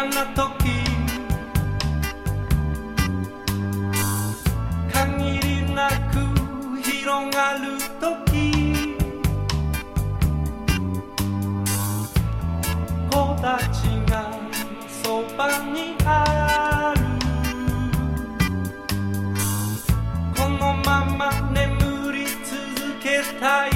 な時限りなく広がる時子たちがそばにあるこのまま眠り続けたい